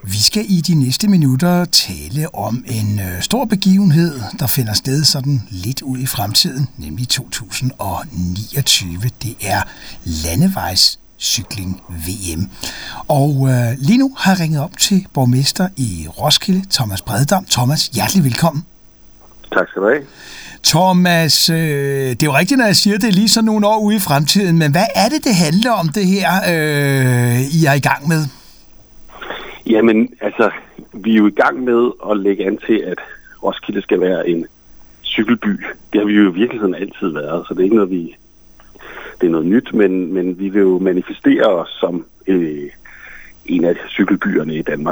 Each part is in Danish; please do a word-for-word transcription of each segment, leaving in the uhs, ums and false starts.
Vi skal i de næste minutter tale om en øh, stor begivenhed, der finder sted sådan lidt ud i fremtiden, nemlig to tusind niogtyve. Det er landevejscykling V M. Og øh, lige nu har jeg ringet op til borgmester i Roskilde, Thomas Breddam. Thomas, hjertelig velkommen. Tak skal du have. Thomas, øh, det er jo rigtigt, når jeg siger, det er lige så nogle år ude i fremtiden, men hvad er det, det handler om, det her, øh, I er i gang med? Jamen, altså, vi er jo i gang med at lægge an til, at Roskilde skal være en cykelby. Det har vi jo i virkeligheden altid været, så det er ikke noget, vi, det er noget nyt, men, men vi vil jo manifestere os som øh, en af cykelbyerne i Danmark.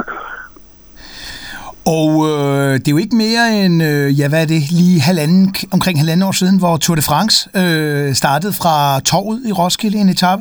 Og øh, det er jo ikke mere end, øh, ja hvad er det, lige halvanden, omkring halvanden år siden, hvor Tour de France øh, startede fra torvet i Roskilde, en etape.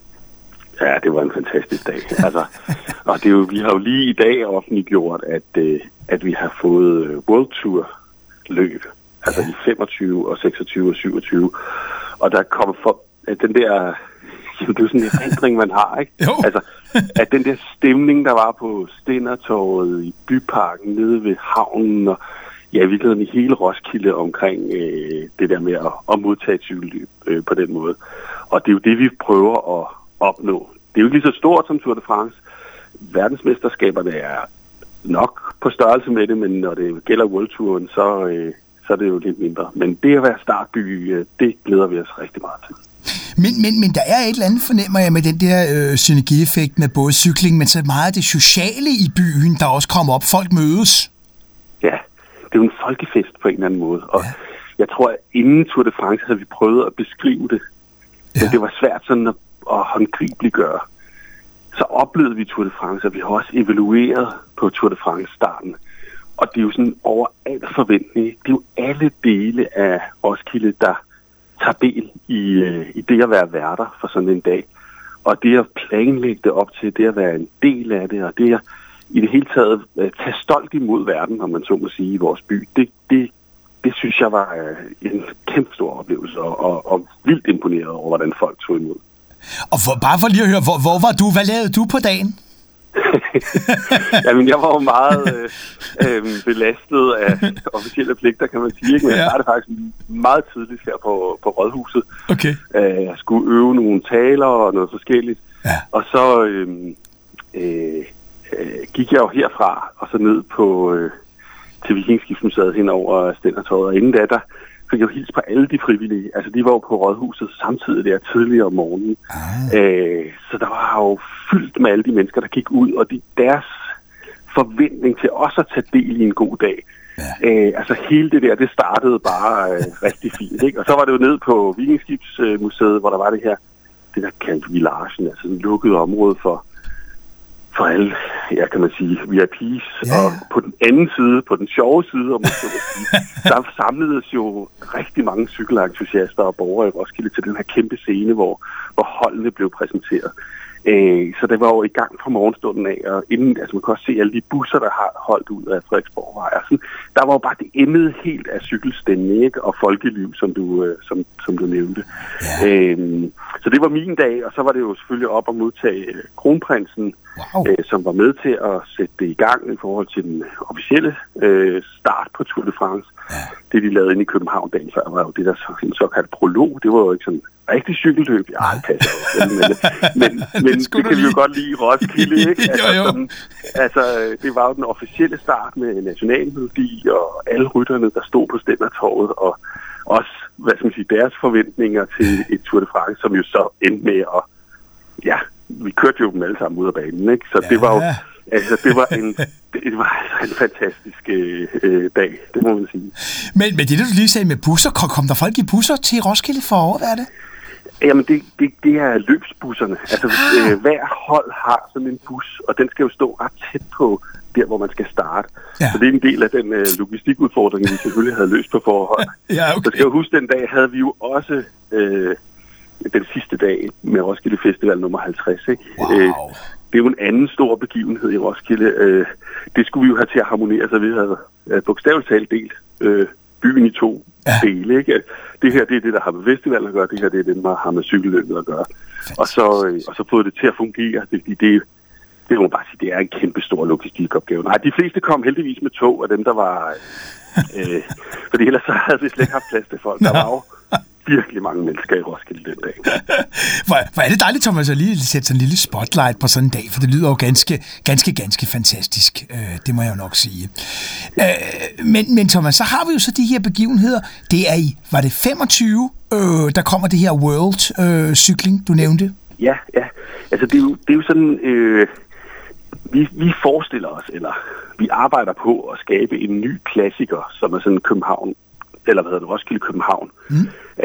Ja, det var en fantastisk dag. Altså, og det er jo, vi har jo lige i dag offentliggjort, at, øh, at vi har fået World Tour løb, altså ja. I femogtyve og seksogtyve og syvogtyve. Og der kommer for, at den der, det er jo sådan en erindring, man har, ikke? Jo. Altså, at den der stemning, der var på Stændertorvet, i Byparken, nede ved havnen, og ja, i virkeligheden i hele Roskilde omkring øh, det der med at, at modtage et cykelløb øh, på den måde. Og det er jo det, vi prøver at opnå. Det er jo ikke lige så stort som Tour de France. Verdensmesterskaberne er nok på størrelse med det, men når det gælder World Touren, så, øh, så er det jo lidt mindre. Men det at være startby, øh, det glæder vi os rigtig meget til. Men, men, men der er et eller andet, fornemmer jeg, med den der øh, synergieffekt med både cykling, men så meget af det sociale i byen, der også kommer op. Folk mødes. Ja, det er jo en folkefest på en eller anden måde. Og ja. Jeg tror, at inden Tour de France havde vi prøvet at beskrive det. Men ja. Det var svært sådan at, at håndgribeliggøre. Så oplevede vi Tour de France, og vi har også evalueret på Tour de France-starten. Og det er jo sådan over al forventning. Det er jo alle dele af Roskilde, der tager del i, i det at være værter for sådan en dag. Og det at planlægge det op til, det at være en del af det, og det at i det hele taget tage stolt imod verden, om man så må sige, i vores by, det, det, det synes jeg var en kæmpe stor oplevelse, og, og, og vildt imponeret over, hvordan folk tog imod. Og for, bare for lige at høre, hvor, hvor var du? Hvad lavede du på dagen? Jamen, jeg var jo meget øh, øh, belastet af officielle pligter, kan man sige. Ikke? Men jeg startede faktisk meget tidligt her på, på Rådhuset. Okay. Øh, jeg skulle øve nogle taler og noget forskelligt. Ja. Og så øh, øh, gik jeg jo herfra og så ned på øh, til Vikingeskibsmuseet hen over Stændertorvet. Og inden da, der fik jeg jo hils på alle de frivillige. Altså, de var jo på Rådhuset samtidig der tidligere om morgenen. Ah. Øh, så der var jo fyldt med alle de mennesker, der gik ud, og de, deres forventning til også at tage del i en god dag. Ja. Øh, altså, hele det der, det startede bare øh, rigtig fint, ikke? Og så var det jo ned på Vikingeskibsmuseet, hvor der var det her, det der kaldte Villagen, altså en lukket område for for alle, ja, kan man sige, V I P's. Ja. Og på den anden side, på den sjove side, om man så sige, der samledes jo rigtig mange cykelentusiaster og borgere i Roskilde til den her kæmpe scene, hvor, hvor holdene blev præsenteret. Øh, så det var jo i gang fra morgenstunden af, og inden, altså man kan også se alle de busser, der har holdt ud af Frederiksborgvej. Altså, der var jo bare det emnet helt af cykelstemning, ikke? Og folkeliv, som du, øh, som, som du nævnte. Ja. Øh, så det var min dag, og så var det jo selvfølgelig op at modtage kronprinsen, wow. øh, som var med til at sætte det i gang i forhold til den officielle øh, start på Tour de France. Ja. Det, de lavede inde i København dagen før, var jo det der så, en såkaldt prolog. Det var jo ikke sådan rigtig cykelløb. Ja, det passer jo. Men, men, men det, det kan vi jo godt lide i Roskilde, ikke? Altså, jo, jo. Sådan, altså, det var jo den officielle start med nationalmelodi og alle rytterne, der stod på Stændertorvet, og også, hvad skal man sige, deres forventninger til et Tour de France, som jo så endte med at, ja, vi kørte jo dem alle sammen ud af banen, ikke? Så ja. det var jo, altså, det var en, det var altså en fantastisk øh, dag, det må man sige. Men, men det, du lige sagde med busser, kom, kom der folk i busser til Roskilde for år, hvad er det? Jamen, det, det, det er løbsbusserne. Altså, ah. øh, hver hold har sådan en bus, og den skal jo stå ret tæt på der, hvor man skal starte. Ja. Så det er en del af den øh, logistikudfordring, vi selvfølgelig havde løst på forhånd. Ja, okay. Så skal jeg huske, den dag havde vi jo også øh, den sidste dag med Roskilde Festival nummer halvtreds, ikke? Wow. Øh, det er jo en anden stor begivenhed i Roskilde. Øh, det skulle vi jo have til at harmonere, så vi havde øh, bogstaveligt talt delt øh, byen i to ja. dele, ikke? Det her, det er det, der har med festivalen at gøre, det her, det er det, der har med cykelløbet at gøre. Og så, øh, og så fået det til at fungere. Det, det, det det må man bare sige, det er en kæmpe stor logistikopgave. Nej, de fleste kom heldigvis med tog, af dem, der var... Øh, fordi ellers så havde vi slet ikke haft plads til folk. Der var jo virkelig mange mennesker i Roskilde den dag. Hvor, hvor er det dejligt, Thomas, at lige sætte sådan en lille spotlight på sådan en dag, for det lyder jo ganske, ganske, ganske fantastisk. Øh, det må jeg jo nok sige. Øh, men, men Thomas, så har vi jo så de her begivenheder. Det er i, var det femogtyve, øh, der kommer det her World øh, Cykling, du nævnte? Ja, ja. Altså det er jo, det er jo sådan... Øh, vi, vi forestiller os, eller vi arbejder på at skabe en ny klassiker, som er sådan København, eller hvad hedder det, Roskilde København mm.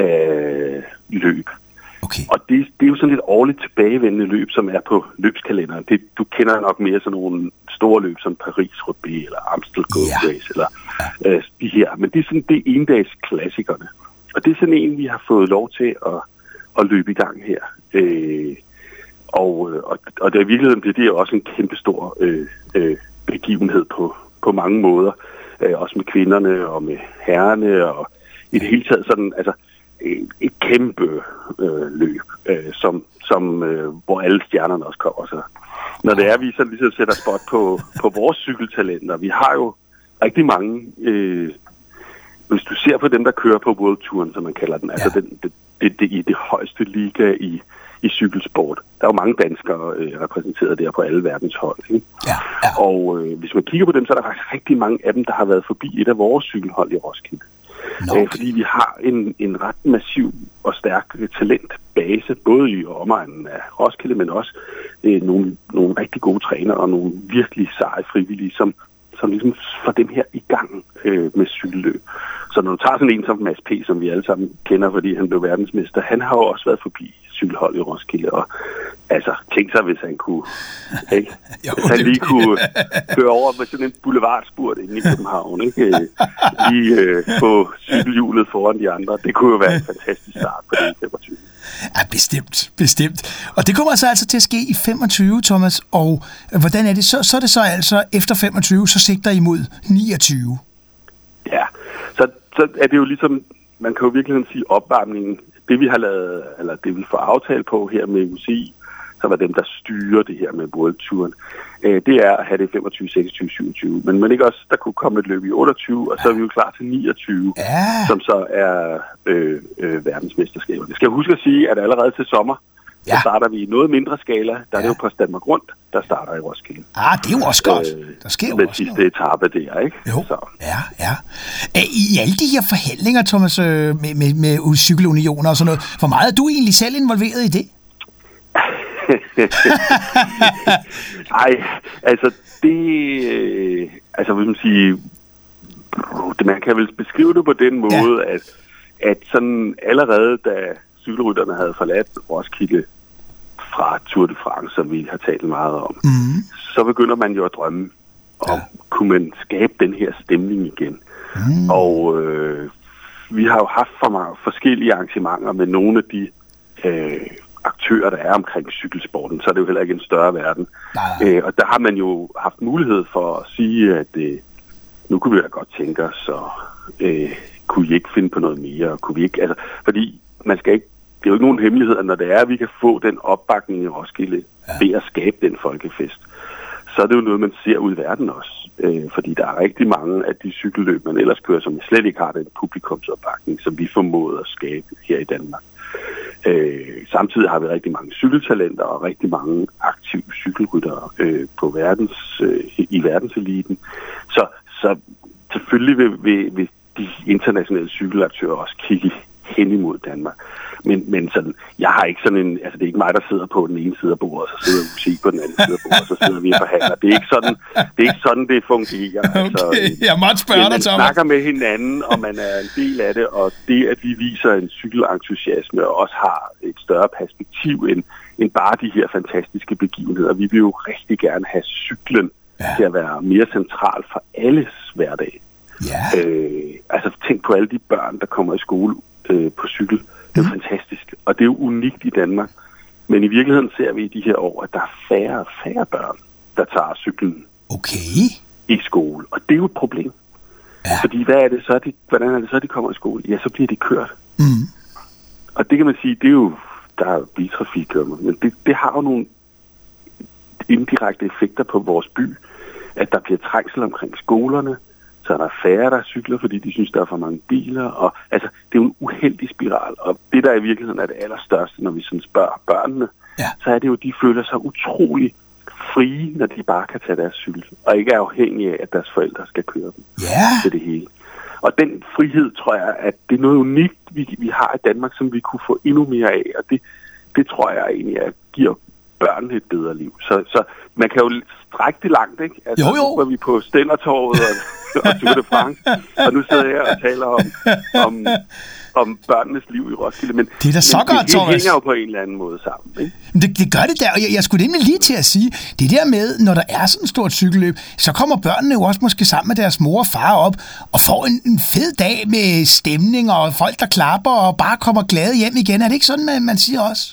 øh, løb. Okay. Og det, det er jo sådan et årligt tilbagevendende løb, som er på løbskalenderen. Det, du kender nok mere sådan nogle store løb som Paris-Roubaix eller Amstel Gold ja. Race eller øh, de her. Men det er sådan det endags klassikerne. Og det er sådan en, vi har fået lov til at, at løbe i gang her. Øh, og, og, og det er i virkeligheden det, det er også en kæmpestor øh, øh, begivenhed på, på mange måder. Øh, også med kvinderne og med herrerne og i det hele taget sådan, altså et, et kæmpe øh, løb, øh, som, som, øh, hvor alle stjernerne også kommer. Så når det er, vi så ligesom sætter spot på, på vores cykeltalenter, vi har jo rigtig mange, øh, hvis du ser på dem, der kører på World Touren, som man kalder den, ja. altså den, det, det, det, i det højeste liga i, i cykelsport. Der er jo mange danskere øh, repræsenteret der på alle verdens hold. Ikke? Ja, ja. Og øh, hvis man kigger på dem, så er der faktisk rigtig mange af dem, der har været forbi et af vores cykelhold i Roskilde. Okay. Æh, fordi vi har en, en ret massiv og stærk talentbase, både i omegnen af Roskilde, men også øh, nogle, nogle rigtig gode trænere og nogle virkelig seje frivillige, som, som ligesom får dem her i gang øh, med cykelløb. Så når du tager sådan en som Mads P., som vi alle sammen kender, fordi han blev verdensmester, han har jo også været forbi cykelhold i Roskilde, og altså, tænk sig, hvis han kunne, ikke? jo, hvis han lige kunne køre over med sådan en boulevardspurt inde i København, ikke? Lige øh, på cykelhjulet foran de andre. Det kunne jo være en fantastisk start på det femogtyve. Ja, bestemt, bestemt. Og det kommer så altså til at ske i femogtyve, Thomas, og hvordan er det så? Så er det så altså efter femogtyve, så sigter I mod niogtyve. Ja, så, så er det jo ligesom, man kan jo virkelig sige opvarmningen. Det vi har lavet, eller det vi får aftalt på her med U C I, som er dem, der styrer det her med World Touren, øh, det er at have det femogtyve, seksogtyve, syvogtyve. Men man ikke også, der kunne komme et løb i otteogtyve, og så er vi jo klar til niogtyve, ja. som så er øh, øh, verdensmesterskaber. Det skal jeg huske at sige, at allerede til sommer, ja. så starter vi i noget mindre skala. Der ja. er det jo på Danmark Rundt, der starter i Roskilde. Ah, det er jo også godt. Øh, der sker jo med også sidste noget. etape der, ikke? Jo, så. ja, ja. I alle de her forhandlinger, Thomas, med, med, med cykelunioner og sådan noget, hvor meget er du egentlig selv involveret i det? Ej, altså det, øh, altså vil man sige, man kan vel beskrive det på den måde, ja. at, at sådan allerede da cykelrytterne havde forladt Roskilde fra Tour de France, som vi har talt meget om, mm. så begynder man jo at drømme om, ja. kunne man skabe den her stemning igen. Mm. Og øh, vi har jo haft for mange forskellige arrangementer med nogle af de øh, aktører, der er omkring cykelsporten, så er det jo heller ikke en større verden. Øh, og der har man jo haft mulighed for at sige, at øh, nu kunne vi da godt tænke os, så øh, kunne I ikke finde på noget mere? Kunne vi ikke, altså, fordi man skal ikke, det er jo ikke nogen hemmelighed, at når det er, at vi kan få den opbakning i Roskilde ja. ved at skabe den folkefest, så er det jo noget, man ser ud i verden også. Øh, fordi der er rigtig mange af de cykelløb, man ellers kører, som slet ikke har den publikumsopbakning, som vi formåede at skabe her i Danmark. Øh, samtidig har vi rigtig mange cykeltalenter og rigtig mange aktive cykelryttere øh, på verdens, øh, i verdenseliten. Så, så selvfølgelig vil, vil, vil de internationale cykelaktører også kigge hen imod Danmark. Men, men sådan, jeg har ikke sådan en, altså det er ikke mig, der sidder på den ene side af bordet, og så sidder musik på den anden side af bordet, og så sidder vi og forhandler. Det er ikke sådan, det er ikke sådan, det fungerer. Okay, altså, jeg måtte spørge dig, Thomas. Man snakker med hinanden, og man er en del af det, og det, at vi viser en cykelentusiasme, og også har et større perspektiv end, end bare de her fantastiske begivenheder. Vi vil jo rigtig gerne have cyklen ja. til at være mere central for alles hverdag. Ja. Øh, altså tænk på alle de børn, der kommer i skole øh, på cykel. Det er jo mm. fantastisk, og det er jo unikt i Danmark. Men i virkeligheden ser vi i de her år, at der er færre og færre børn, der tager cyklen okay. i skole. Og det er jo et problem. Ja. Fordi hvad er det så, de, hvordan er det så, de kommer i skole? Ja, så bliver de kørt. Mm. Og det kan man sige, det er jo, der er biltrafik, men det, det har jo nogle, indirekte effekter på vores by, at der bliver trængsel omkring skolerne, så er der færre, der cykler, fordi de synes, der er for mange biler. Og, altså, det er jo en uheldig spiral, og det, der i virkeligheden er det allerstørste, når vi sådan spørger børnene, ja. så er det jo, at de føler sig utrolig frie, når de bare kan tage deres cykel, og ikke er afhængige af, at deres forældre skal køre dem ja. til det hele. Og den frihed, tror jeg, at det er noget unikt, vi, vi har i Danmark, som vi kunne få endnu mere af, og det, det tror jeg egentlig, at giver børnene et bedre liv. Så, så man kan jo strække det langt, ikke? Altså, jo, jo. Nu var vi på Stændertorvet og, og Tour de France, og nu sidder jeg og taler om, om, om børnenes liv i Roskilde. Men det er da så men, godt, det, Thomas. Det hænger jo på en eller anden måde sammen, ikke? Det, det gør det der, og jeg, jeg skulle nemlig lige til at sige, det der med, når der er sådan et stort cykelløb, så kommer børnene jo også måske sammen med deres mor og far op, og får en, en fed dag med stemning, og folk, der klapper, og bare kommer glade hjem igen. Er det ikke sådan, man, man siger også?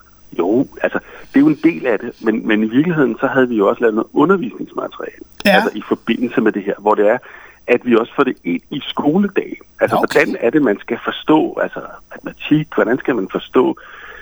Jo, altså, det er jo en del af det, men, men i virkeligheden, så havde vi jo også lavet noget undervisningsmateriale, ja. altså i forbindelse med det her, hvor det er, at vi også får det ind i skoledagen. Altså, okay. hvordan er det, man skal forstå, altså matematik, hvordan skal man forstå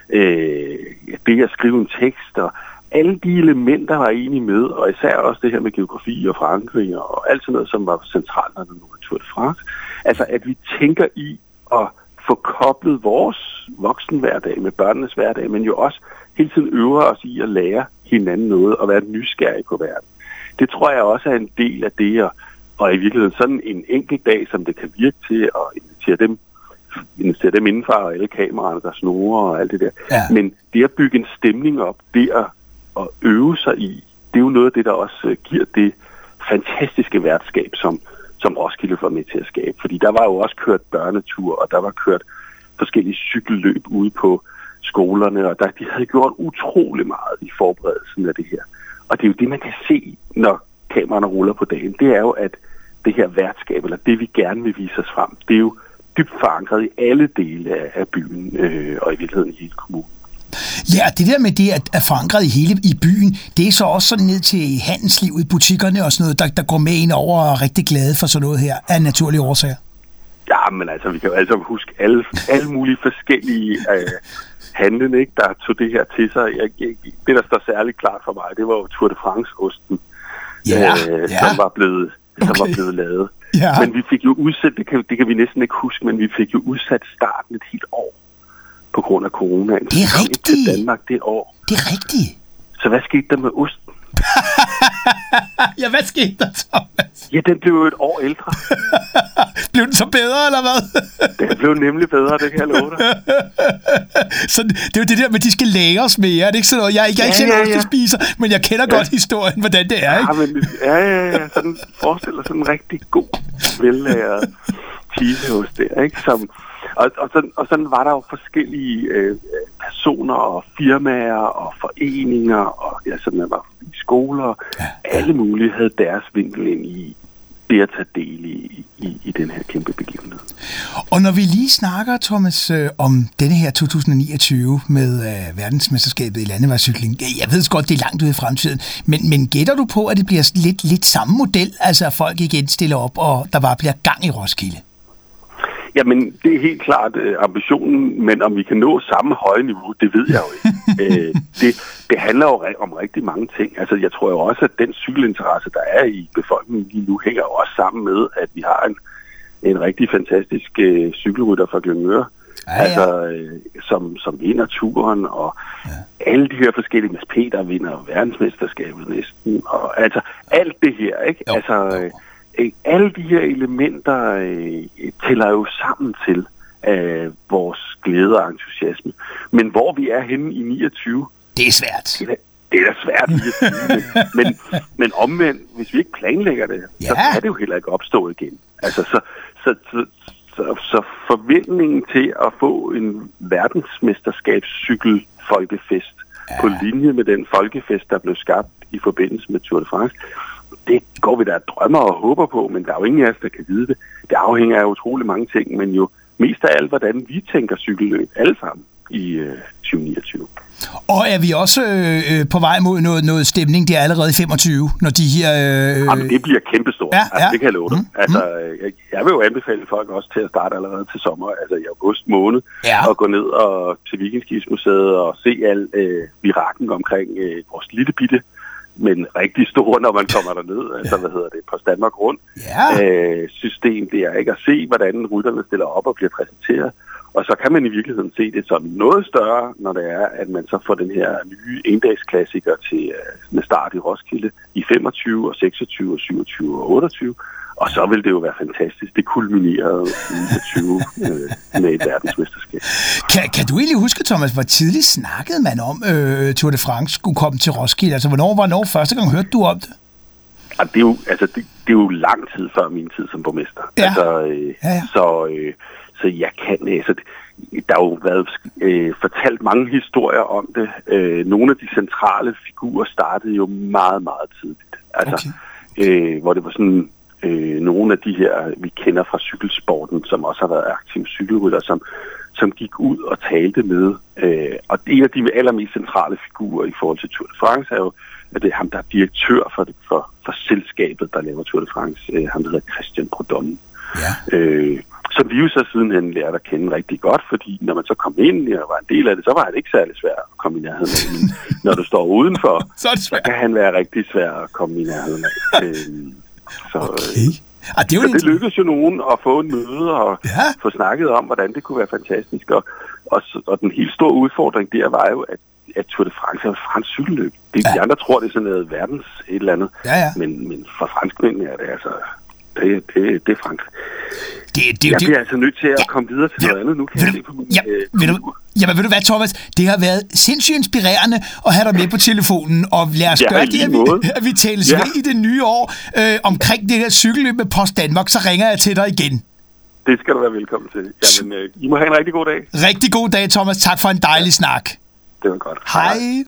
øh, det at skrive en tekst, og alle de elementer var egentlig med, og især også det her med geografi og Frankrig, og alt sådan noget, som var centralt, når det nu var Tour de France. Altså, at vi tænker i at få koblet vores voksenhverdag med børnenes hverdag, men jo også hele tiden øver os i at lære hinanden noget og være nysgerrig på verden. Det tror jeg også er en del af det, og, og i virkeligheden sådan en enkelt dag, som det kan virke til at invitere dem, invitere dem indenfor, og alle kameraerne, der snurrer og alt det der. Ja. Men det at bygge en stemning op, det at, at øve sig i, det er jo noget af det, der også giver det fantastiske værtskab, som som Roskilde var med til at skabe. Fordi der var jo også kørt børnetur, og der var kørt forskellige cykelløb ude på skolerne, og der, de havde gjort utrolig meget i forberedelsen af det her. Og det er jo det, man kan se, når kameraerne ruller på dagen. Det er jo, at det her værtskab, eller det, vi gerne vil vise os frem, det er jo dybt forankret i alle dele af, af byen, øh, og i virkeligheden i hele kommunen. Ja, det der med det at er forankret i hele i byen, det er så også sådan ned til handelslivet i butikkerne og sådan noget, der, der går med ind over og er rigtig glade for sådan noget her, af naturlige årsager. Ja, men altså, vi kan jo altså huske alle, alle mulige forskellige øh, handlende, ikke, der tog det her til sig. Jeg, jeg, det, der står særligt klart for mig, det var jo Tour de France-osten, ja, øh, ja. som var blevet, okay. som var blevet lavet. Ja. Men vi fik jo udsat, det kan, det kan vi næsten ikke huske, men vi fik jo udsat starten et helt år på grund af coronaen. Det er rigtigt. Til Danmark det år. Det er rigtigt. Så hvad skete der med osten? ja, hvad skete der, Thomas? Ja, den blev jo et år ældre. Blev den så bedre, eller hvad? Den blev nemlig bedre, det kan jeg love dig. Så det er jo det der med, at de skal læres mere. Det er ikke sådan noget, jeg, jeg er ikke selv ja, ja. spiser, men jeg kender ja. godt historien, hvordan det er, ikke? Ja, men, ja, ja, ja. Sådan forestiller sådan en rigtig god, vellæret cheeseost der, ikke? Som, og, og, sådan, og sådan var der jo forskellige øh, personer og firmaer og foreninger, og ja, sådan der var i skoler. Ja. Alle mulige havde deres vinkel ind i det at tage del i, i, i den her kæmpe begivenhed. Og når vi lige snakker, Thomas, øh, om denne her to tusind niogtyve med øh, verdensmesterskabet i landevejscykling, jeg ved godt, det er langt ude i fremtiden, men, men gætter du på, at det bliver lidt, lidt samme model, altså at folk igen stiller op, og der bare bliver gang i Roskilde? Jamen, det er helt klart øh, ambitionen, men om vi kan nå samme høje niveau, det ved jeg jo ikke. øh, det, det handler jo om rigtig mange ting. Altså, jeg tror jo også, at den cykelinteresse, der er i befolkningen lige nu, hænger jo også sammen med, at vi har en, en rigtig fantastisk øh, cykelrytter fra Glyngøre, ja, ja. altså, øh, som, som vinder turen, og ja. alle de her forskellige, Mads Peter vinder verdensmesterskabet næsten, og altså alt det her, ikke? Jo, altså... Øh, alle de her elementer øh, tæller jo sammen til øh, vores glæde og entusiasme. Men hvor vi er henne i niogtyve... Det er svært. Det er, det er da svært niogtyve, men, men, men omvendt, hvis vi ikke planlægger det, ja. så kan det jo heller ikke opstå igen. Altså, så, så, så, så, så forventningen til at få en verdensmesterskabscykelfolkefest ja. på linje med den folkefest, der blev skabt i forbindelse med Tour de France, det går vi da drømmer og håber på, men der er jo ingen af os, der kan vide det. Det afhænger af utrolig mange ting, men jo mest af alt, hvordan vi tænker cykelløb alle sammen i øh, tyve niogtyve. Og er vi også øh, på vej mod noget, noget stemning, det er allerede femogtyve, når de her... Øh... Jamen, det bliver kæmpestort, ja, altså, ja. det kan jeg love dig. Mm, altså, jeg, jeg vil jo anbefale folk også til at starte allerede til sommer, altså i august måned, ja. og gå ned og til Vikingskibsmuseet og se al øh, virakken omkring øh, vores lille bitte men rigtig store, når man kommer derned. Ja. Altså, hvad hedder det? Post Danmark rundt. Ja. Øh, system, det er ikke at se, hvordan rytterne stiller op og bliver præsenteret. Og så kan man i virkeligheden se det som noget større, når det er, at man så får den her nye endagsklassiker til, med start i Roskilde i femogtyve og seksogtyve og syvogtyve og otteogtyve. Og så vil det jo være fantastisk. Det kulminerede i tyve øh, med et verdensmesterskab. Kan, kan du egentlig huske, Thomas, hvor tidligt snakkede man om øh, Tour de France skulle komme til Roskilde? Altså, hvornår var hvornår første gang hørte du om det? Og det er jo, altså, det, det er jo lang tid før min tid som borgmester. Ja. Altså, øh, ja, ja. Så, øh, så jeg kan... Altså, der har jo været øh, fortalt mange historier om det. Øh, nogle af de centrale figurer startede jo meget, meget tidligt. Altså, okay. øh, hvor det var sådan... Øh, nogle af de her, vi kender fra cykelsporten, som også har været aktive cykelrytter, som, som gik ud og talte med. Øh, og en af de allermest centrale figurer i forhold til Tour de France er jo, at det er ham, der er direktør for, det, for, for selskabet, der laver Tour de France. Øh, ham, der hedder Christian Prudhomme. Ja. Øh, som vi jo så sidenhen lærte at kende rigtig godt, fordi når man så kom ind og var en del af det, så var det ikke særlig svært at komme i nærheden af. Men når du står udenfor, så, er det så kan han være rigtig svær at komme i nærheden af. Øh, Så, okay. Ah, det, så det lykkedes jo nogen at få en møde og ja. få snakket om, hvordan det kunne være fantastisk. Og, og, og den helt store udfordring der var jo, at, at Tour de France er jo fransk cykelløb. Det, ja. De andre tror, det er sådan noget verdens et eller andet. Ja, ja. Men, men for franskmændene er det altså... Det, det, det er Frankrig. Det, det, jeg det, bliver altså nødt til at ja, komme videre til ja, noget andet. Nu kan jeg du, se på min... Ja, øh, ved du, jamen ved du hvad, Thomas? Det har været sindssygt inspirerende at have dig med på telefonen, og lad os ja, gøre det, at vi, at vi tales ja. ved i det nye år øh, omkring det her cykelløb med Post Danmark, så ringer jeg til dig igen. Det skal du være velkommen til. Jamen, øh, I må have en rigtig god dag. Rigtig god dag, Thomas. Tak for en dejlig ja. snak. Det var godt. Hej.